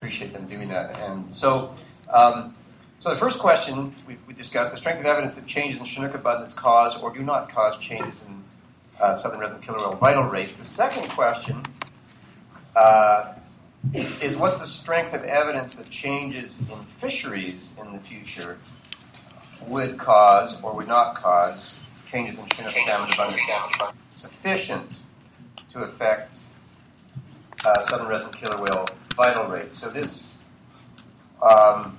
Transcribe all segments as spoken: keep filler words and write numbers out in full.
appreciate them doing that. And so, um, so the first question we, we discussed, the strength of evidence that changes in Chinook abundance cause or do not cause changes in uh, southern resident killer whale vital rates. The second question uh, is what's the strength of evidence that changes in fisheries in the future would cause or would not cause changes in Chinook salmon abundance sufficient to affect uh, southern resident killer whale vital rates. So this um,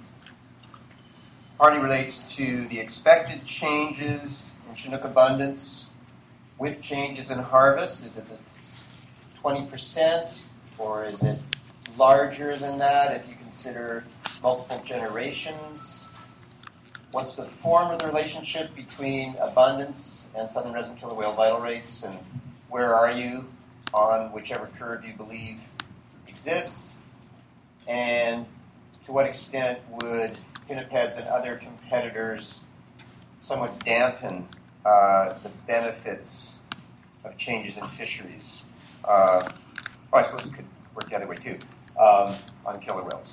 partly relates to the expected changes in Chinook abundance with changes in harvest. Is it the twenty percent or is it larger than that if you consider multiple generations? What's the form of the relationship between abundance and southern resident killer whale vital rates, and where are you on whichever curve you believe exists? And to what extent would pinnipeds and other competitors somewhat dampen uh, the benefits of changes in fisheries? Uh, well, I suppose it could work the other way too, um, on killer whales.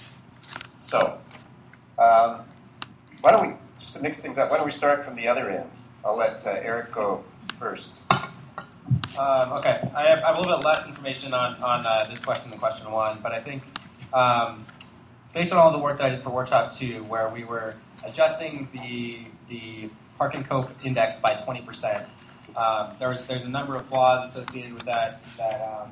So, um, why don't we, just to mix things up, why don't we start from the other end? I'll let uh, Eric go first. Um, okay, I have, I have a little bit less information on, on uh, this question than question one, but I think um, based on all the work that I did for workshop two, where we were adjusting the the Parkin Cope index by twenty percent, um, there was there's a number of flaws associated with that that um,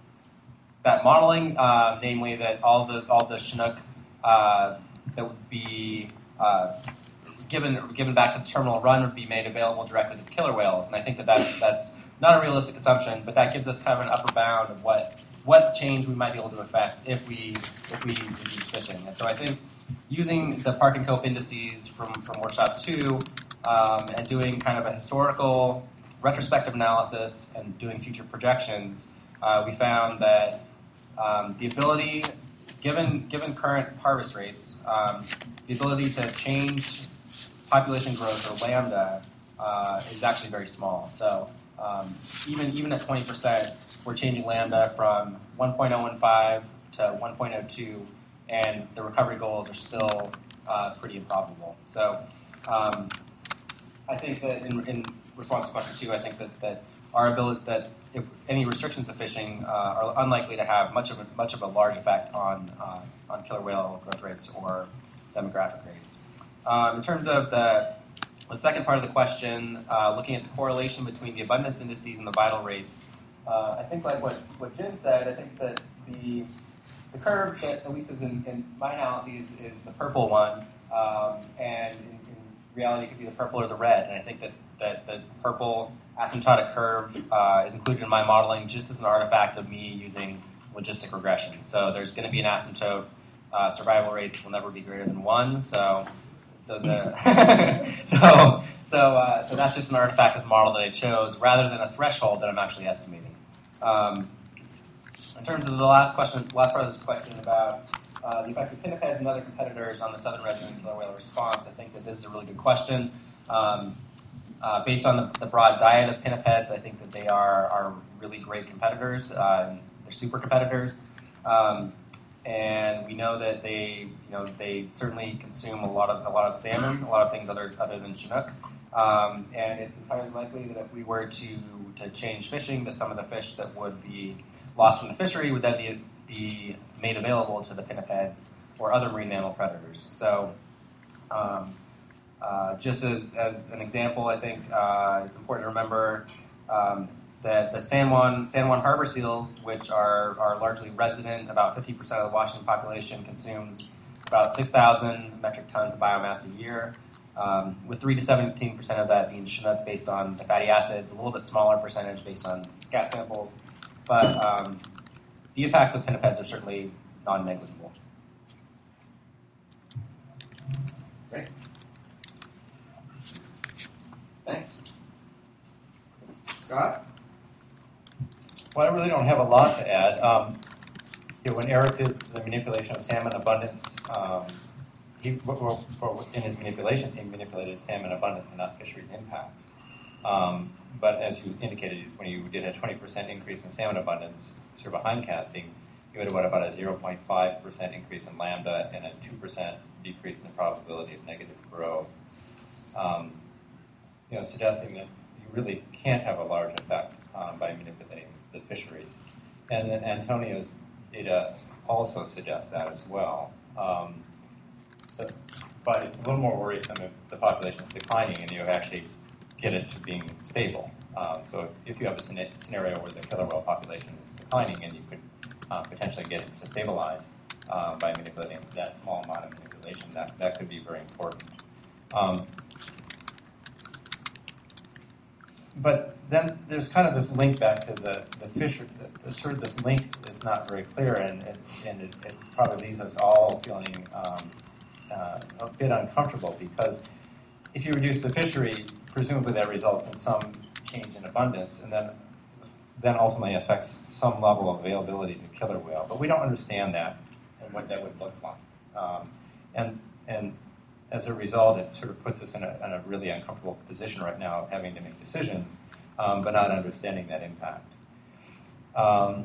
that modeling, uh, namely that all the all the Chinook uh, that would be uh, given given back to the terminal run would be made available directly to the killer whales, and I think that that's that's not a realistic assumption, but that gives us kind of an upper bound of what what change we might be able to affect if we if we reduce fishing. And so I think using the Parkin Cope indices from, from workshop two um, and doing kind of a historical retrospective analysis and doing future projections, uh, we found that um, the ability, given given current harvest rates, um, the ability to change population growth or lambda uh, is actually very small. So um, even even at twenty percent, we're changing lambda from one point oh one five to one point oh two, and the recovery goals are still uh, pretty improbable. So um, I think that in, in response to question two, I think that, that our ability that if any restrictions of fishing uh, are unlikely to have much of a, much of a large effect on uh, on killer whale growth rates or demographic rates. Um, in terms of the the second part of the question, uh, looking at the correlation between the abundance indices and the vital rates, uh, I think like what, what Jim said, I think that the the curve that at least is in, in my analysis is, is the purple one, um, and in, in reality it could be the purple or the red. And I think that, that the purple asymptotic curve uh, is included in my modeling just as an artifact of me using logistic regression. So there's going to be an asymptote. Uh, survival rates will never be greater than one. So so the so so uh, so that's just an artifact of the model that I chose rather than a threshold that I'm actually estimating. Um, In terms of the last question, last part of this question about uh, the effects of pinnipeds and other competitors on the southern resident killer whale response, I think that this is a really good question. Um, uh, based on the, the broad diet of pinnipeds, I think that they are, are really great competitors. Uh, they're super competitors, um, and we know that they, you know, they certainly consume a lot of a lot of salmon, a lot of things other other than Chinook. Um, and it's entirely likely that if we were to to change fishing, that some of the fish that would be lost from the fishery would then be, be made available to the pinnipeds or other marine mammal predators. So um, uh, just as, as an example, I think uh, it's important to remember um, that the San Juan, San Juan harbor seals, which are, are largely resident, about fifty percent of the Washington population consumes about six thousand metric tons of biomass a year, um, with three to seventeen percent of that being Chinook based on the fatty acids, a little bit smaller percentage based on scat samples. But um, the impacts of pinnipeds are certainly non-negligible. Great. Thanks. Scott? Well, I really don't have a lot to add. Um, you know, when Eric did the manipulation of salmon abundance, um, he, well, in his manipulations, he manipulated salmon abundance and not fisheries impacts. Um, but as you indicated, when you did a twenty percent increase in salmon abundance, sort of behind casting, you would have about a zero point five percent increase in lambda and a two percent decrease in the probability of negative growth. Um, you know, suggesting that you really can't have a large effect um, by manipulating the fisheries. And then Antonio's data also suggests that as well. Um, but, but it's a little more worrisome if the population is declining and you actually get it to being stable. Um, so if, if you have a scenario where the killer whale population is declining and you could uh, potentially get it to stabilize uh, by manipulating that small amount of manipulation, that, that could be very important. Um, but then there's kind of this link back to the, the fisher, the, the sort of this link is not very clear, and, it, and it, it probably leaves us all feeling um, uh, a bit uncomfortable, because if you reduce the fishery, presumably that results in some change in abundance, and then then ultimately affects some level of availability to killer whale. But we don't understand that and what that would look like. Um, and and as a result, it sort of puts us in a, in a really uncomfortable position right now of having to make decisions, um, but not understanding that impact. Um,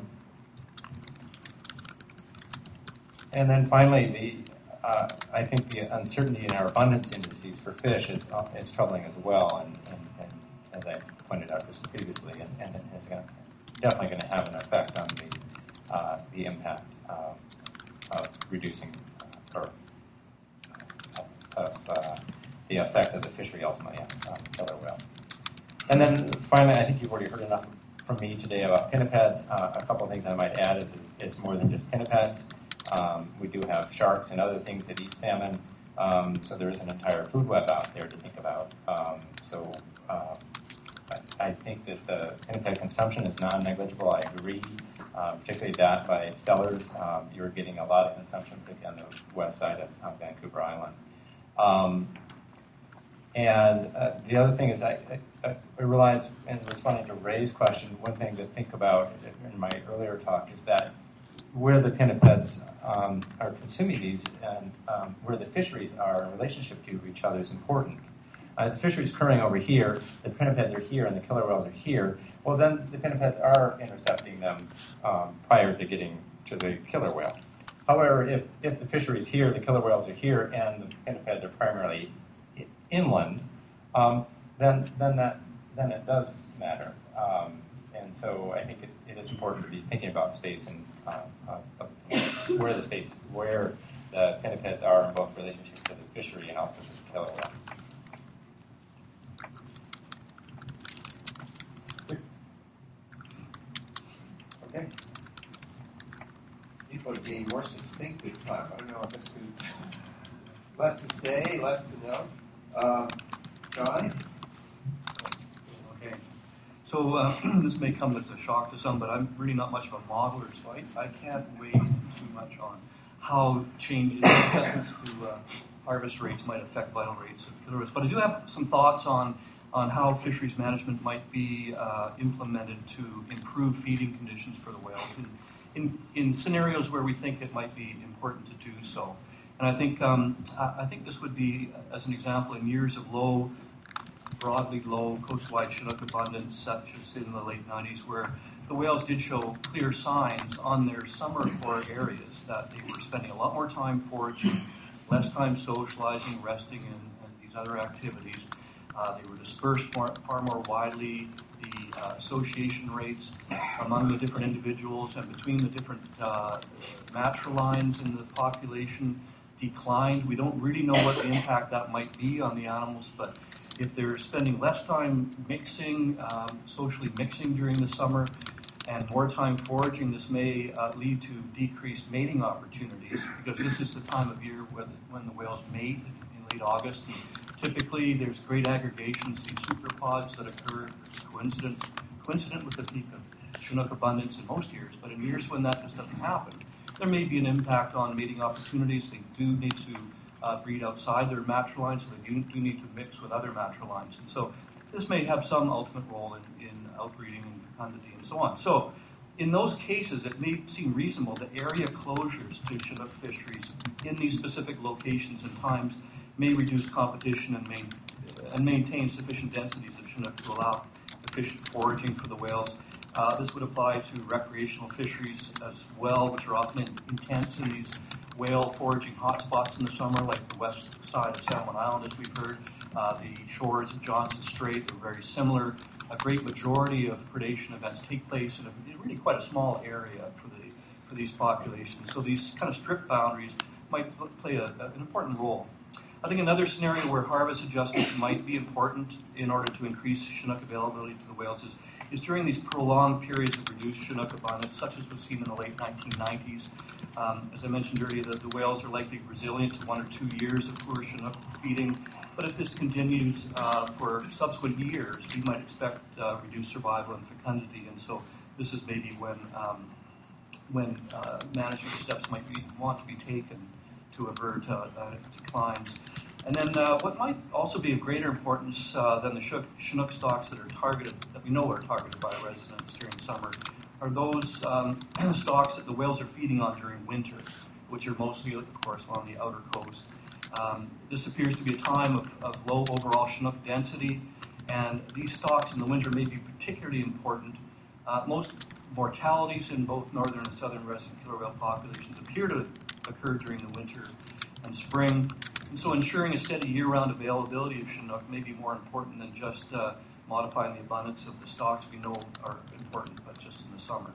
and then finally, the uh, I think the uncertainty in our abundance indices for fish is uh, is troubling as well, and, and, and as I pointed out just previously, and, and it is gonna, definitely going to have an effect on the uh, the impact uh, of reducing uh, or of uh, the effect of the fishery ultimately on killer whale. And then finally, I think you've already heard enough from me today about pinnipeds. Uh, a couple of things I might add is it's more than just pinnipeds. Um, we do have sharks and other things that eat salmon, um, so there is an entire food web out there to think about. Um, so uh, I, I think that the pinniped consumption is non-negligible. I agree, uh, particularly that by Stellars. Um, you're getting a lot of consumption, particularly on the west side of uh, Vancouver Island. Um, and uh, the other thing is I, I, I realize in responding to Ray's question, one thing to think about in my earlier talk is that where the pinnipeds um, are consuming these and um, where the fisheries are in relationship to each other is important. Uh, the fisheries occurring over here, the pinnipeds are here, and the killer whales are here. Well, then the pinnipeds are intercepting them um, prior to getting to the killer whale. However, if, if the fishery is here, the killer whales are here, and the pinnipeds are primarily inland, um, then then that then it does matter. Um, and so I think it, it is important to be thinking about space and uh, uh, where the space, where the pinnipeds are in both relationship to the fishery and also to the killer whale. Okay. People are being more succinct this time. I don't know if that's good. Less to say, less to know. Um, John? Okay. So uh, this may come as a shock to some, but I'm really not much of a modeler, so I, I can't weigh too much on how changes to uh, harvest rates might affect vital rates of killer whales. But I do have some thoughts on on how fisheries management might be uh, implemented to improve feeding conditions for the whales in, in, in scenarios where we think it might be important to do so. And I think um, I think this would be, as an example, in years of low, broadly low coastwide Chinook abundance, such as in the late nineties, where the whales did show clear signs on their summer core areas that they were spending a lot more time foraging, less time socializing, resting, and, and these other activities. Uh, they were dispersed more, far more widely. The uh, association rates among the different individuals and between the different uh, matrilines in the population declined. We don't really know what the impact that might be on the animals, but if they're spending less time mixing, um, socially mixing during the summer, and more time foraging, this may uh, lead to decreased mating opportunities, because this is the time of year when, when the whales mate in late August. Typically, there's great aggregations, these superpods that occur coincident, coincident with the peak of Chinook abundance in most years, but in years when that just doesn't happen, there may be an impact on mating opportunities. They do need to uh, breed outside their matrilines, so they do, do need to mix with other matrilines. And so this may have some ultimate role in, in outbreeding and fecundity and so on. So in those cases, it may seem reasonable that area closures to Chinook fisheries in these specific locations and times may reduce competition and, main, and maintain sufficient densities of Chinook to allow efficient foraging for the whales. Uh, this would apply to recreational fisheries as well, which are often in, intense in these whale foraging hotspots in the summer, like the west side of San Juan Island, as we've heard. Uh, the shores of Johnson Strait are very similar. A great majority of predation events take place in a, really quite a small area for the for these populations. So these kind of strip boundaries might play a, an important role. I think another scenario where harvest adjustments might be important in order to increase Chinook availability to the whales is, is during these prolonged periods of reduced Chinook abundance, such as was seen in the late nineteen nineties. Um, as I mentioned earlier, the, the whales are likely resilient to one or two years of poor Chinook feeding. But if this continues uh, for subsequent years, we might expect uh, reduced survival and fecundity. And so this is maybe when um, when uh, management steps might be, want to be taken to avert uh, uh, declines. And then uh, what might also be of greater importance uh, than the Chinook stocks that are targeted, that we know are targeted by residents during summer, are those um, stocks that the whales are feeding on during winter, which are mostly, of course, along the outer coast. Um, this appears to be a time of, of low overall Chinook density, and these stocks in the winter may be particularly important. Uh, most mortalities in both northern and southern resident killer whale populations appear to occur during the winter and spring, and so ensuring a steady year-round availability of Chinook may be more important than just uh, modifying the abundance of the stocks we know are important, but just in the summer.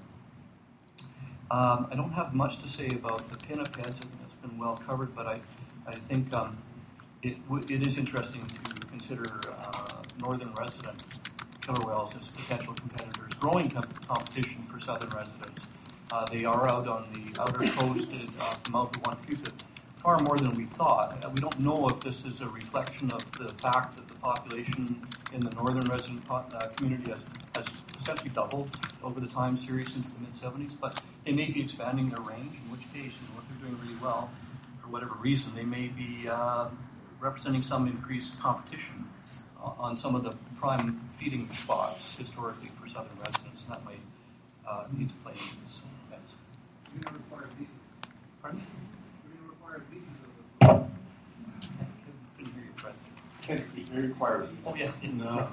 Um, I don't have much to say about the pinnipeds. I think that's been well covered, but I I think um, it, w- it is interesting to consider uh, northern resident killer whales as potential competitors, growing com- competition for southern residents. Uh, they are out on the outer coast at uh, the mouth of Juan far more than we thought. Uh, we don't know if this is a reflection of the fact that the population in the northern resident po- uh, community has, has essentially doubled over the time series since the mid-seventies, but they may be expanding their range, in which case, you know, if they're doing really well, for whatever reason, they may be uh, representing some increased competition uh, on some of the prime feeding spots historically for southern residents, and that might uh, need to play into this. Thanks. We don't require visas. Pardon? We don't require visas. Couldn't hear you, Fred. Can we require visas? Oh, yeah. No.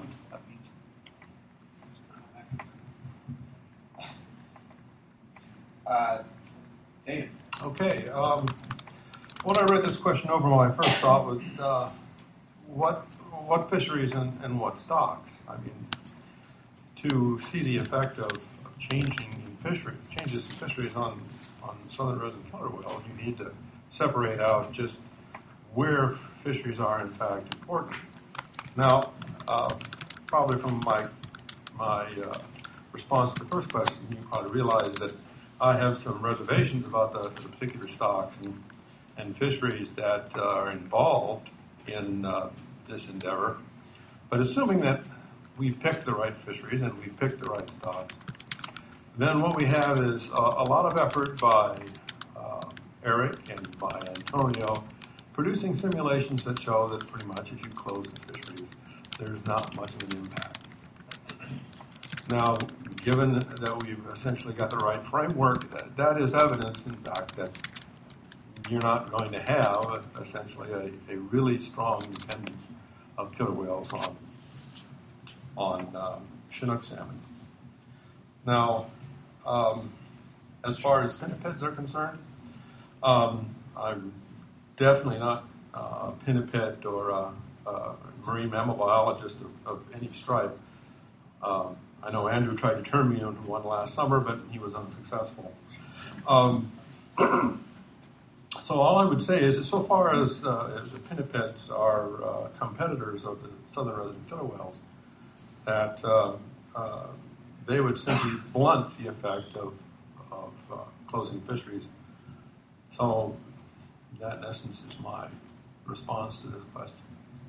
Uh, David. Okay. Um, when I read this question over, my first thought was, uh, what what fisheries and, and what stocks? I mean, to see the effect of, of changing in fishery, changes in fisheries on, on southern resident killer whales, you need to separate out just where fisheries are in fact important. Now, uh, probably from my my uh, response to the first question, you probably realize that I have some reservations about the, the particular stocks and, and fisheries that uh, are involved in uh, this endeavor. But assuming that we've picked the right fisheries and we've picked the right stocks, then what we have is a, a lot of effort by uh, Eric and by Antonio producing simulations that show that pretty much if you close the fisheries, there's not much of an impact. Now, given that we've essentially got the right framework, that, that is evidence, in fact, that you're not going to have essentially a, a really strong dependence of killer whales on on um, Chinook salmon. Now, um, as far as pinnipeds are concerned, um, I'm definitely not uh, a pinniped or a, a marine mammal biologist of, of any stripe. Um, I know Andrew tried to turn me into one last summer, but he was unsuccessful. Um, so all I would say is that so far as, uh, as the pinnipeds are uh, competitors of the southern resident killer whales, that uh, uh, they would simply blunt the effect of, of uh, closing fisheries. So that, in essence, is my response to this question.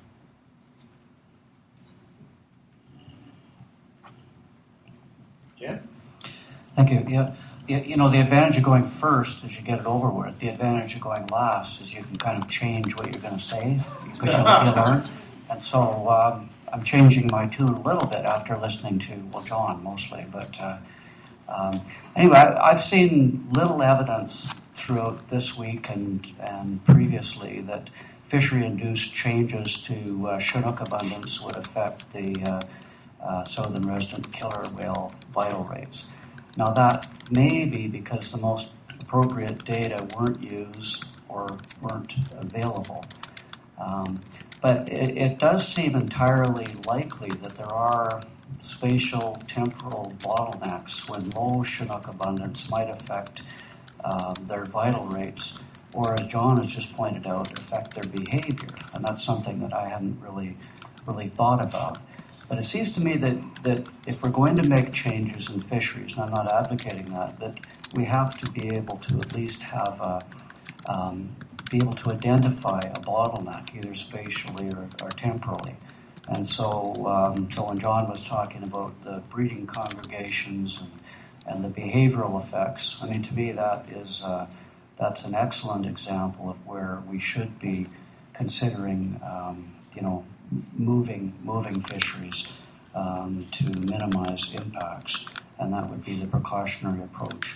Jen? Thank you. Yeah, you, you know, the advantage of going first is you get it over with. The advantage of going last is you can kind of change what you're going to say because you, you learn. And so um, I'm changing my tune a little bit after listening to, well, John mostly. But uh, um, anyway, I, I've seen little evidence throughout this week and, and previously that fishery-induced changes to uh, Chinook abundance would affect the uh, uh, southern resident killer whale vital rates. Now that may be because the most appropriate data weren't used or weren't available. Um, but it, it does seem entirely likely that there are spatial temporal bottlenecks when low Chinook abundance might affect um, their vital rates, or as John has just pointed out, affect their behavior. And that's something that I hadn't really really thought about. But it seems to me that, that if we're going to make changes in fisheries, and I'm not advocating that, that we have to be able to at least have a, um, be able to identify a bottleneck, either spatially or, or temporally. And so, um, so when John was talking about the breeding congregations and, and the behavioral effects, I mean, to me that is uh, that's an excellent example of where we should be considering, um, you know, moving moving fisheries um, to minimize impacts, and that would be the precautionary approach.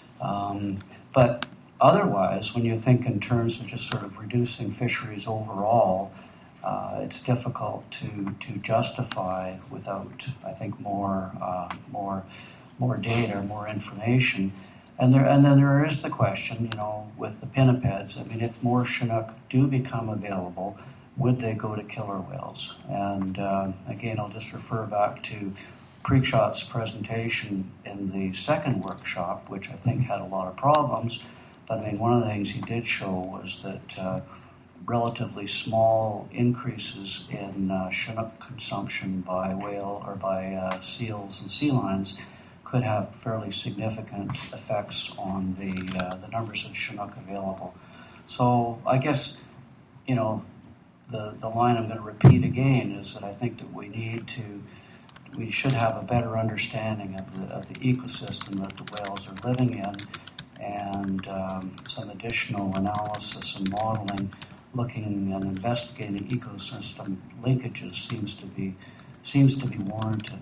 Um, but otherwise, when you think in terms of just sort of reducing fisheries overall, uh, it's difficult to to justify without, I think, more uh, more more data, more information. And there, and then there is the question, you know, with the pinnipeds. I mean, if more Chinook do become available, would they go to killer whales? And uh, again, I'll just refer back to Preekshot's presentation in the second workshop, which I think had a lot of problems. But I mean, one of the things he did show was that uh, relatively small increases in uh, Chinook consumption by whale or by uh, seals and sea lions could have fairly significant effects on the uh, the numbers of Chinook available. So I guess, you know, the, the line I'm going to repeat again is that I think that we need to, we should have a better understanding of the, of the ecosystem that the whales are living in, and um, some additional analysis and modeling, looking and investigating ecosystem linkages seems to be seems to be warranted.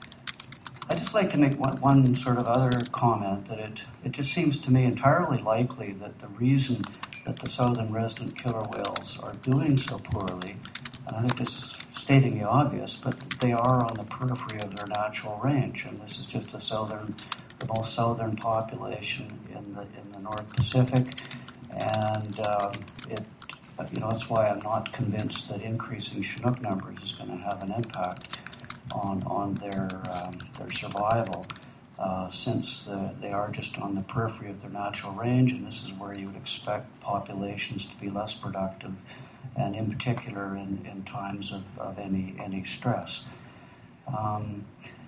I'd just like to make one, one sort of other comment, that it, it just seems to me entirely likely that the reason that the southern resident killer whales are doing so poorly, and I think this is stating the obvious, but they are on the periphery of their natural range, and this is just the southern, the most southern population in the in the North Pacific, and um, it, you know, that's why I'm not convinced that increasing Chinook numbers is going to have an impact on on their um, their survival, uh, since uh, they are just on the periphery of their natural range, and this is where you would expect populations to be less productive, and in particular in, in times of, of any any stress. Um,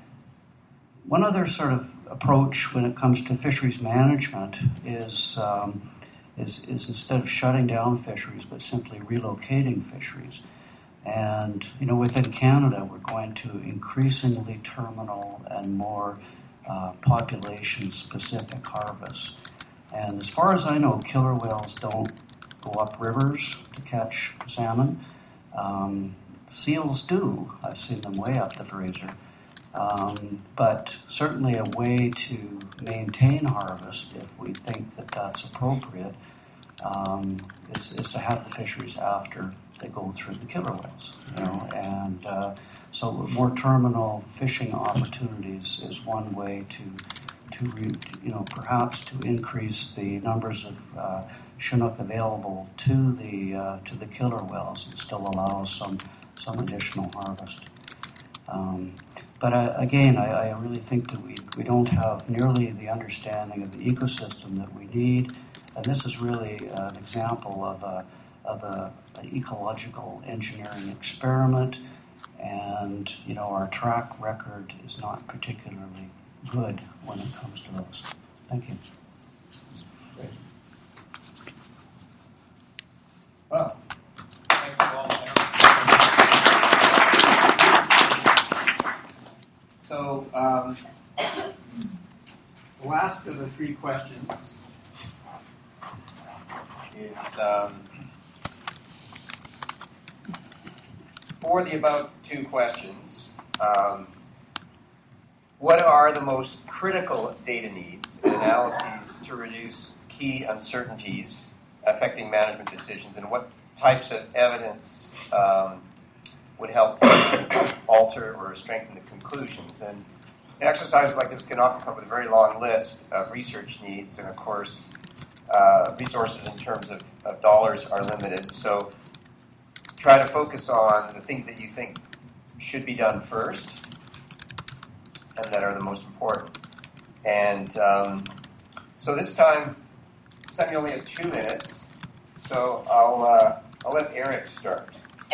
one other sort of approach when it comes to fisheries management is, um, is is instead of shutting down fisheries, but simply relocating fisheries. And, you know, within Canada, we're going to increasingly terminal and more uh, population-specific harvests. And as far as I know, killer whales don't go up rivers to catch salmon. Um, seals do. I've seen them way up the Fraser. Um, but certainly a way to maintain harvest, if we think that that's appropriate, um, is, is to have the fisheries after they go through the killer whales, you know, and uh, so more terminal fishing opportunities is one way to, to re, you know, perhaps to increase the numbers of uh, Chinook available to the uh, to the killer whales and still allow some some additional harvest. Um, but uh, again, I, I really think that we we don't have nearly the understanding of the ecosystem that we need, and this is really uh, an example of a of a, an ecological engineering experiment, and you know, our track record is not particularly good when it comes to those. Thank you. Great. Well, thanks to all. So, um, the last of the three questions is um, for the about two questions. Um, what are the most critical data needs and analyses to reduce key uncertainties affecting management decisions, and what types of evidence um, would help alter or strengthen the conclusions. And exercises like this can often come with a very long list of research needs, and of course, uh, resources in terms of, of dollars are limited. So try to focus on the things that you think should be done first and that are the most important. And um, so this time, this time you only have two minutes, so I'll, uh, I'll let Eric start.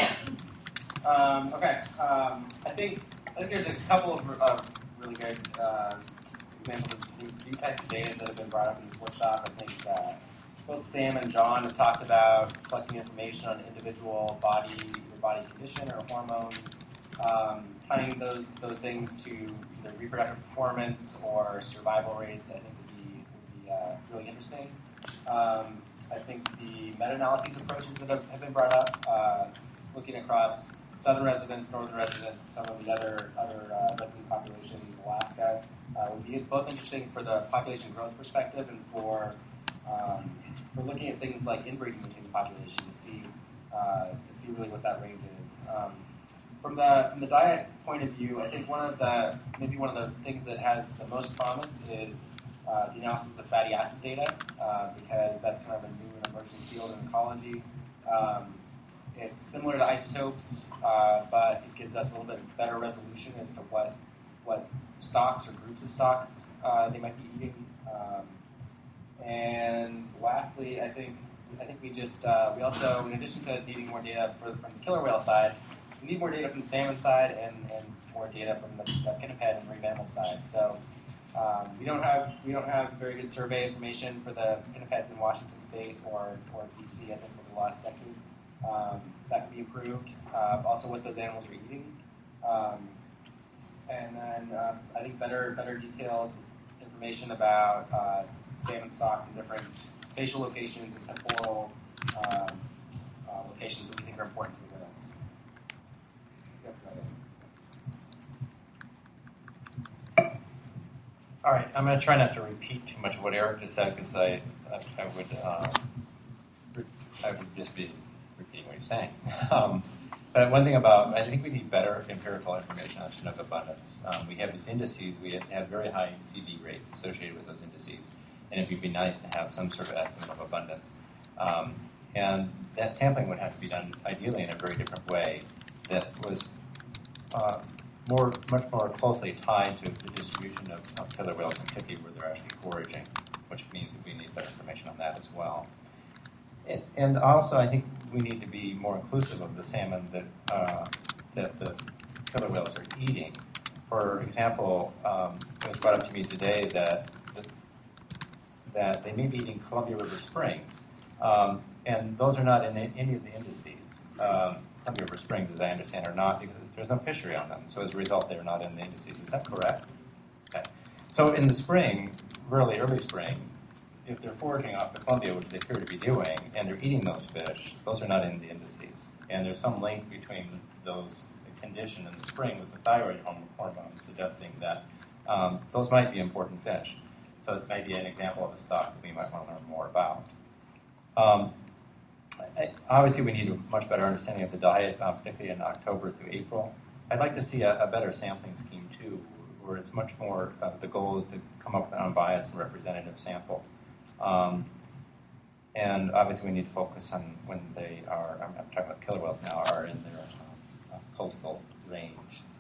Um, okay, um, I think I think there's a couple of uh, really good uh, examples of new, new types of data that have been brought up in this workshop. I think uh, both Sam and John have talked about collecting information on individual body or body condition or hormones, um, tying those those things to either reproductive performance or survival rates. I think would be would be uh, really interesting. Um, I think the meta-analyses approaches that have, have been brought up, uh, looking across southern residents, northern residents, some of the other other uh, resident populations in Alaska, uh, would be both interesting for the population growth perspective and for um, for looking at things like inbreeding within the population to see uh, to see really what that range is. Um, from the from the diet point of view, I think one of the maybe one of the things that has the most promise is uh, the analysis of fatty acid data, uh, because that's kind of a new and emerging field in ecology. Um, It's similar to isotopes, uh, but it gives us a little bit better resolution as to what what stocks or groups of stocks uh, they might be eating. Um, and lastly, I think I think we just uh, we also, in addition to needing more data for, from the killer whale side, we need more data from the salmon side and, and more data from the, the pinniped and marine mammal side. So um, we don't have we don't have very good survey information for the pinnipeds in Washington State or or B C. I think over the last decade. Um, that can be improved. Uh, also, what those animals are eating, um, and then uh, I think better, better detailed information about uh, salmon stocks in different spatial locations and temporal um, uh, locations that we think are important to the whales. That's about it. All right, I'm going to try not to repeat too much of what Eric just said because I, I, I would, um, I would just be repeating what he's saying. Um, but one thing about, I think we need better empirical information on Chinook abundance. Um, we have these indices, we have, have very high C V rates associated with those indices, and it would be nice to have some sort of estimate of abundance. Um, and that sampling would have to be done ideally in a very different way that was uh, more, much more closely tied to the distribution of, of killer whales, particularly where they're actually foraging, which means that we need better information on that as well. And also, I think we need to be more inclusive of the salmon that uh, that the killer whales are eating. For example, um, it was brought up to me today that that, that they may be eating Columbia River Springs, um, and those are not in any of the indices. Um, Columbia River Springs, as I understand, are not because there's no fishery on them. So as a result, they're not in the indices. Is that correct? Okay. So in the spring, really early spring, if they're foraging off the Columbia, which they appear to be doing, and they're eating those fish, those are not in the indices. And there's some link between those, the condition in the spring with the thyroid hormones suggesting that um, those might be important fish. So it might be an example of a stock that we might want to learn more about. Um, I, obviously, we need a much better understanding of the diet, uh, particularly in October through April. I'd like to see a, a better sampling scheme, too, where it's much more, uh, the goal is to come up with an unbiased and representative sample. Um, and obviously we need to focus on when they are, I'm talking about killer whales now, are in their uh, uh, coastal range.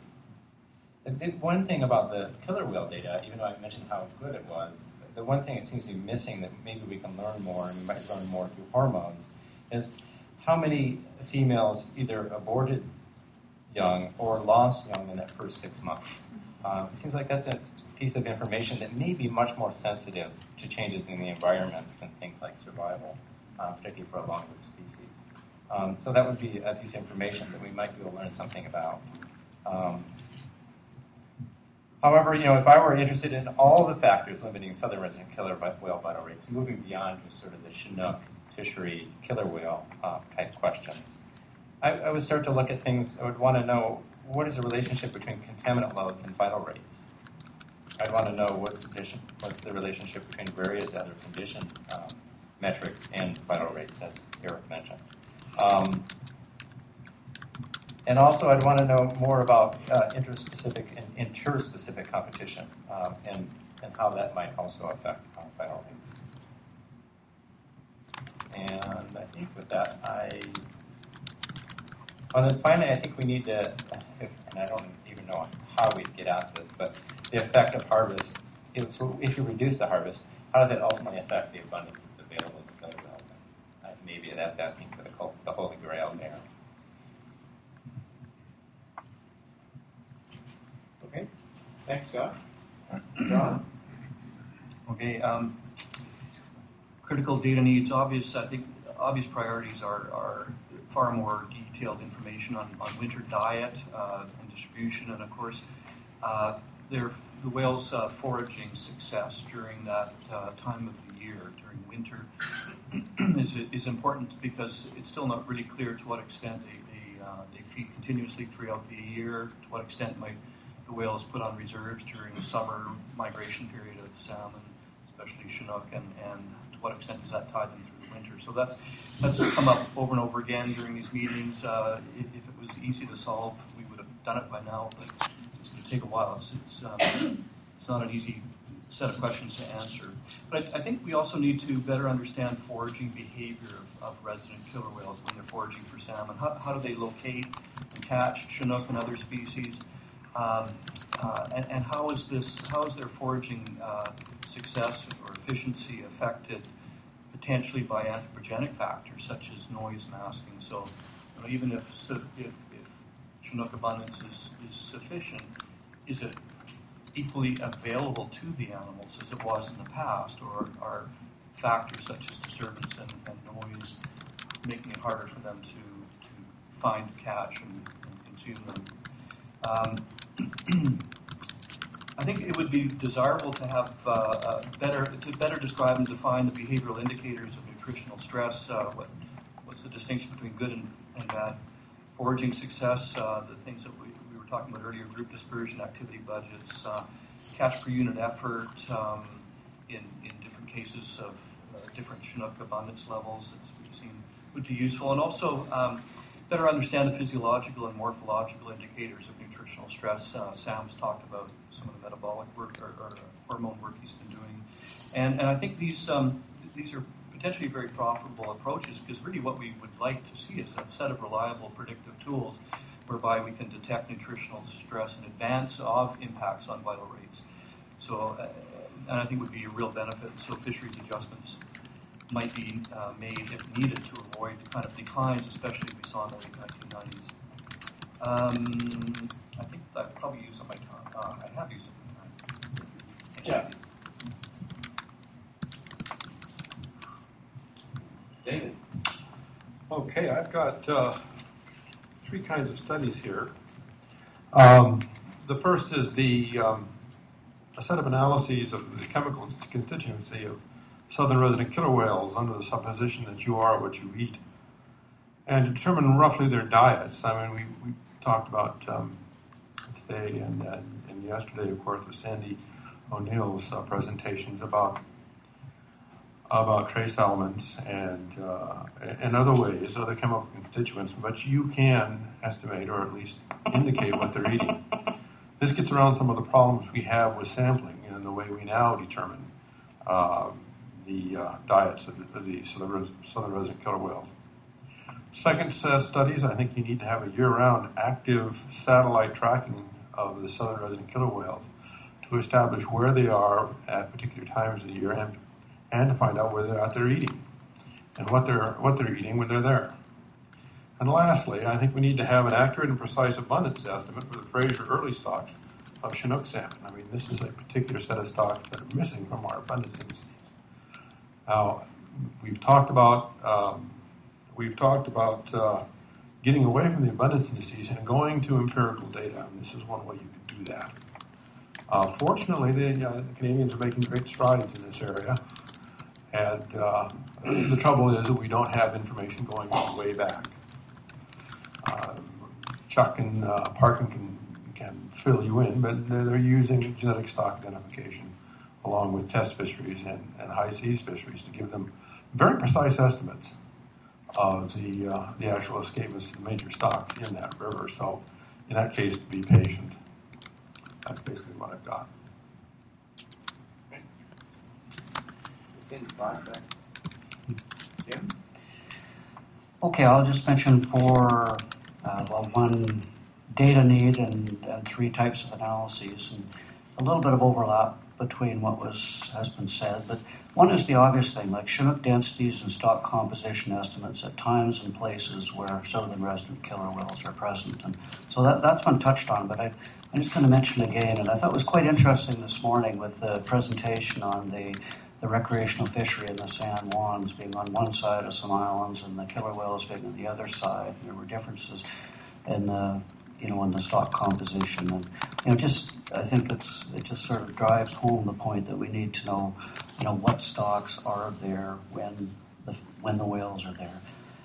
The, the one thing about the killer whale data, even though I mentioned how good it was, the one thing it seems to be missing that maybe we can learn more, and we might learn more through hormones, is how many females either aborted young or lost young in that first six months. Um, it seems like that's a piece of information that may be much more sensitive to changes in the environment than things like survival, uh, particularly for a long-lived species. Um, so that would be a piece of information that we might be able to learn something about. Um, however, you know, if I were interested in all the factors limiting southern resident killer whale vital rates, moving beyond just sort of the Chinook fishery killer whale uh, type questions, I, I would start to look at things. I would want to know, what is the relationship between contaminant loads and vital rates? I'd want to know what's, what's the relationship between various other condition um, metrics and vital rates, as Eric mentioned. Um, And also, I'd want to know more about uh, interspecific and interspecific competition um, and, and how that might also affect uh, vital rates. And I think with that, I... Well, then finally, I think we need to, if, and I don't even know how we'd get at this, but the effect of harvest, if, if you reduce the harvest, how does it ultimately affect the abundance that's available to killer whales? Uh, maybe that's asking for the, the Holy Grail there. Okay. Thanks, Scott. John? Okay. Um, critical data needs, obvious, I think, obvious priorities are, are far more detailed information on, on winter diet uh, and distribution, and of course, uh, their, the whales' uh, foraging success during that uh, time of the year, during winter, is, is important because it's still not really clear to what extent they, they, uh, they feed continuously throughout the year, to what extent might the whales put on reserves during the summer migration period of salmon, especially Chinook, and, and to what extent does that tie them through the winter. So that's that's come up over and over again during these meetings. Uh, if, if it was easy to solve, we would have done it by now, but it's going to take a while. It's, it's, um, it's not an easy set of questions to answer. But I, I think we also need to better understand foraging behavior of, of resident killer whales when they're foraging for salmon. How, how do they locate and catch Chinook and other species? Um, uh, and, and how is this? How is their foraging uh, success or efficiency affected potentially by anthropogenic factors such as noise masking? So, you know, even if, if, if Chinook abundance is, is sufficient, is it equally available to the animals as it was in the past, or are factors such as disturbance and, and noise making it harder for them to, to find, catch, and, and consume them? Um, I think it would be desirable to have uh, uh, better to better describe and define the behavioral indicators of nutritional stress. Uh, what, what's the distinction between good and, and bad foraging success? Uh, the things that we, we were talking about earlier: group dispersion, activity budgets, uh, catch per unit effort um, in in different cases of uh, different Chinook abundance levels, as we've seen, would be useful, and also. Um, Better understand the physiological and morphological indicators of nutritional stress. Uh, Sam's talked about some of the metabolic work or, or hormone work he's been doing, and and I think these um, these are potentially very profitable approaches because really what we would like to see is that set of reliable predictive tools whereby we can detect nutritional stress in advance of impacts on vital rates. So, uh, and I think would be a real benefit. So fisheries adjustments might be uh, made if needed to avoid the kind of declines, especially we saw in the late nineteen nineties. Um, I think I've probably used up my time. Uh, I have used up my time. Yes. David. Okay, I've got uh, three kinds of studies here. Um, the first is the um, a set of analyses of the chemical constituency of southern resident killer whales under the supposition that you are what you eat, and to determine roughly their diets. I mean, we, we talked about um, today and, uh, and yesterday, of course, with Sandy O'Neill's uh, presentations about about trace elements and uh, and other ways, other chemical constituents, but you can estimate or at least indicate what they're eating. This gets around some of the problems we have with sampling and the way we now determine uh, the uh, diets of the, of the southern, southern resident killer whales. Second set of studies, I think you need to have a year-round active satellite tracking of the southern resident killer whales to establish where they are at particular times of the year and, and to find out whether or not they're eating and what they're, what they're eating when they're there. And lastly, I think we need to have an accurate and precise abundance estimate for the Fraser early stocks of Chinook salmon. I mean, this is a particular set of stocks that are missing from our abundance indices. Now, we've talked about um, we've talked about uh, getting away from the abundance indices and going to empirical data. And this is one way you can do that. Uh, fortunately, the, uh, the Canadians are making great strides in this area. And uh, the trouble is that we don't have information going way back. Uh, Chuck and uh, Parkin can, can fill you in, but they're, they're using genetic stock identification along with test fisheries and, and high seas fisheries to give them very precise estimates of the uh, the actual escapements to the major stocks in that river. So, in that case, be patient. That's basically what I've got. In five seconds. Jim? Okay, I'll just mention four, uh, well, one data need and, and three types of analyses, and a little bit of overlap between what was has been said. But one is the obvious thing, like Chinook densities and stock composition estimates at times and places where southern resident killer whales are present. And so that, that's been touched on, but I, I'm just going to mention again, and I thought it was quite interesting this morning with the presentation on the the recreational fishery in the San Juans being on one side of some islands and the killer whales being on the other side. There were differences in the, you know, in the stock composition, and you know, just I think it's it just sort of drives home the point that we need to know, you know, what stocks are there when the when the whales are there.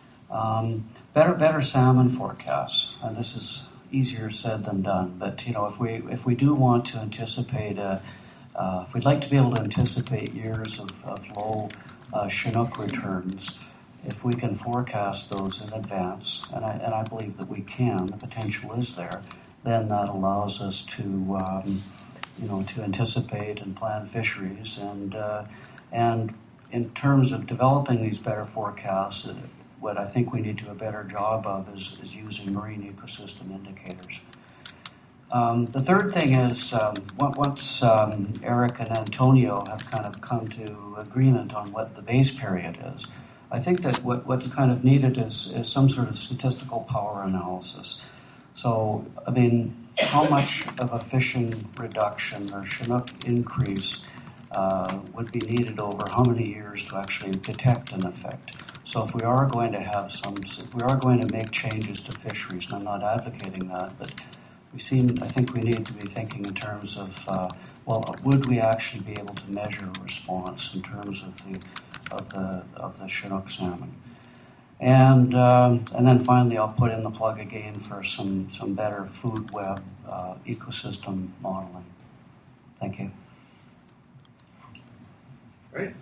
Um, better better salmon forecasts, and this is easier said than done. But you know, if we if we do want to anticipate a Uh, if we'd like to be able to anticipate years of, of low uh, Chinook returns, if we can forecast those in advance, and I, and I believe that we can, the potential is there, then that allows us to, um, you know, to anticipate and plan fisheries. And uh, and in terms of developing these better forecasts, uh, what I think we need to do a better job of is, is using marine ecosystem indicators. Um, the third thing is um, once um, Eric and Antonio have kind of come to agreement on what the base period is, I think that what, what's kind of needed is, is some sort of statistical power analysis. So, I mean, how much of a fishing reduction or Chinook increase uh, would be needed over how many years to actually detect an effect? So if we are going to have some, if we are going to make changes to fisheries, and I'm not advocating that, but we seem, I think we need to be thinking in terms of, uh, well, would we actually be able to measure response in terms of the of the of the Chinook salmon? And um, and then finally, I'll put in the plug again for some some better food web uh, ecosystem modeling. Thank you. Great.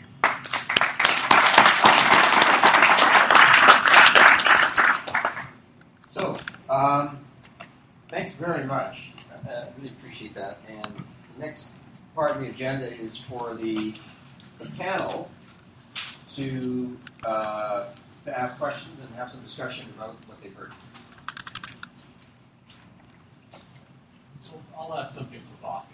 So. Um, Thanks very much. I uh, really appreciate that. And the next part of the agenda is for the, the panel to, uh, to ask questions and have some discussion about what they've heard. So I'll ask something provocative.